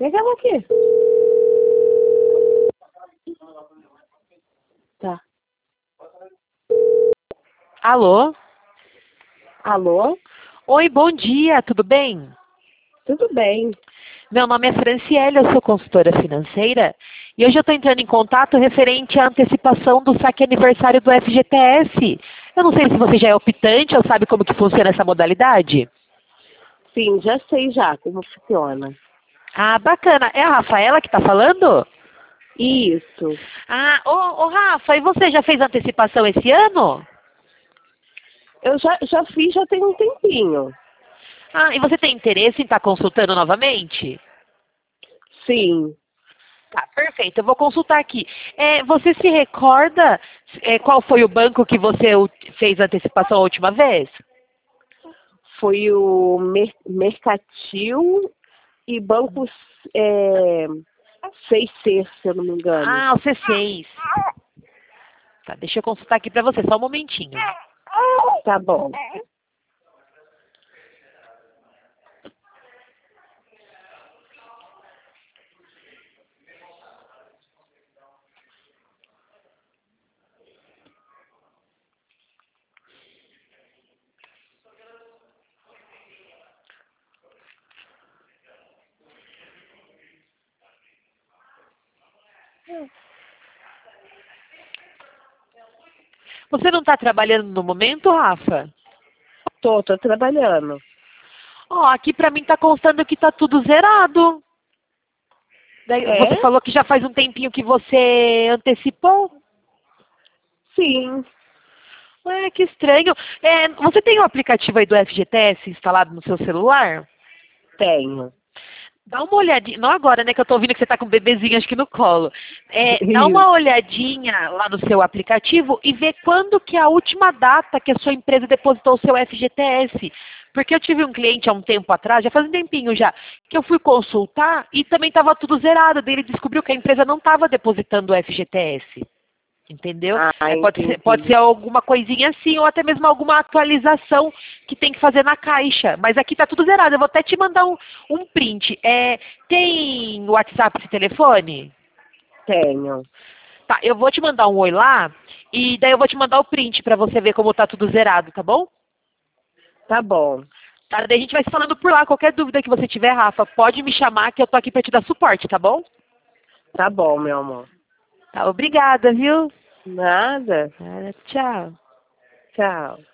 Pega ela aqui. Tá. Alô? Alô? Oi, bom dia, tudo bem? Tudo bem. Meu nome é Franciele, eu sou consultora financeira e hoje eu estou entrando em contato referente à antecipação do saque aniversário do FGTS. Eu não sei se você já é optante ou sabe como que funciona essa modalidade. Sim, já sei já como funciona. Ah, bacana. É a Rafaela que está falando? Isso. Ah, ô Rafa, e você já fez antecipação esse ano? Eu já fiz, já tem um tempinho. Ah, e você tem interesse em estar consultando novamente? Sim. Tá, perfeito. Eu vou consultar aqui. Você se recorda qual foi o banco que você fez a antecipação a última vez? Foi o Mercantil e Banco é, 6C, se eu não me engano. Ah, o C6. Tá, deixa eu consultar aqui para você, só um momentinho. Tá bom. Você não está trabalhando no momento, Rafa? Tô trabalhando. Ó, aqui para mim está constando que está tudo zerado. Daí, você É? falou que já faz um tempinho que você antecipou. Sim, Ué, que estranho. Você tem o aplicativo aí do FGTS instalado no seu celular? tenho. Dá uma olhadinha, não agora, né, que eu tô ouvindo que você tá com o bebezinho, acho que no colo. Dá Isso. uma olhadinha lá no seu aplicativo e vê quando que é a última data que a sua empresa depositou o seu FGTS. Porque eu tive um cliente há um tempo atrás, já faz um tempinho já, que eu fui consultar e também estava tudo zerado. Daí ele descobriu que a empresa não estava depositando o FGTS. Entendeu? Ah, Pode ser entendi. alguma coisinha assim, ou até mesmo alguma atualização que tem que fazer na caixa. Mas aqui tá tudo zerado. Eu vou até te mandar um print. Tem WhatsApp esse telefone? Tenho. Tá, eu vou te mandar um oi lá e daí eu vou te mandar o print pra você ver como tá tudo zerado, tá bom? Tá bom. Tá, daí a gente vai se falando por lá. Qualquer dúvida que você tiver, Rafa, pode me chamar que eu tô aqui pra te dar suporte, tá bom? Tá bom, meu amor. Tá, obrigada, viu? Nada. Tchau. Tchau.